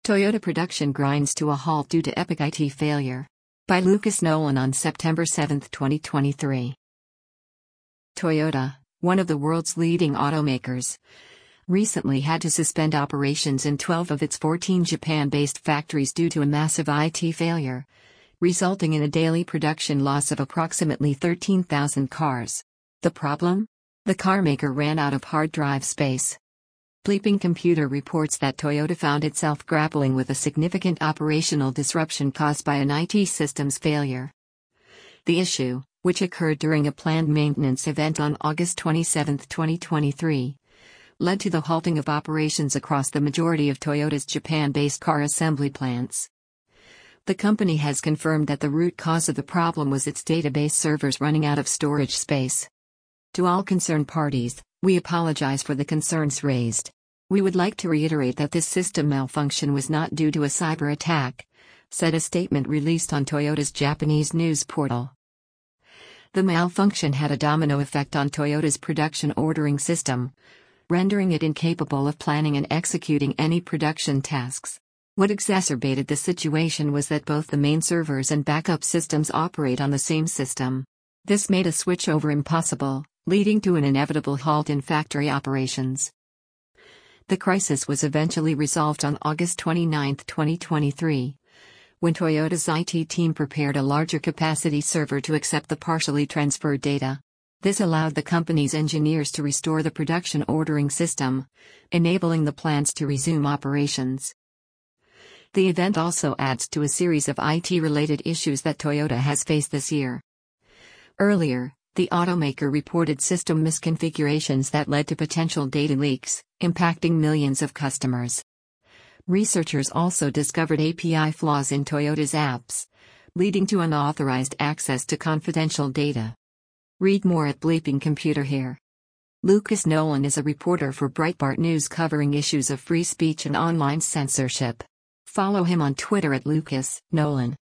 Toyota production grinds to a halt due to epic IT failure. By Lucas Nolan on September 7, 2023. Toyota, one of the world's leading automakers, recently had to suspend operations in 12 of its 14 Japan-based factories due to a massive IT failure, resulting in a daily production loss of approximately 13,000 cars. The problem? The carmaker ran out of hard drive space. Bleeping Computer reports that Toyota found itself grappling with a significant operational disruption caused by an IT systems failure. The issue, which occurred during a planned maintenance event on August 27, 2023, led to the halting of operations across the majority of Toyota's Japan-based car assembly plants. The company has confirmed that the root cause of the problem was its database servers running out of storage space. To all concerned parties, we apologize for the concerns raised. We would like to reiterate that this system malfunction was not due to a cyber attack, said a statement released on Toyota's Japanese news portal. The malfunction had a domino effect on Toyota's production ordering system, rendering it incapable of planning and executing any production tasks. What exacerbated the situation was that both the main servers and backup systems operate on the same system. This made a switchover impossible, leading to an inevitable halt in factory operations. The crisis was eventually resolved on August 29, 2023, when Toyota's IT team prepared a larger capacity server to accept the partially transferred data. This allowed the company's engineers to restore the production ordering system, enabling the plants to resume operations. The event also adds to a series of IT-related issues that Toyota has faced this year. Earlier, the automaker reported system misconfigurations that led to potential data leaks, impacting millions of customers. Researchers also discovered API flaws in Toyota's apps, leading to unauthorized access to confidential data. Read more at Bleeping Computer here. Lucas Nolan is a reporter for Breitbart News covering issues of free speech and online censorship. Follow him on Twitter at Lucas Nolan.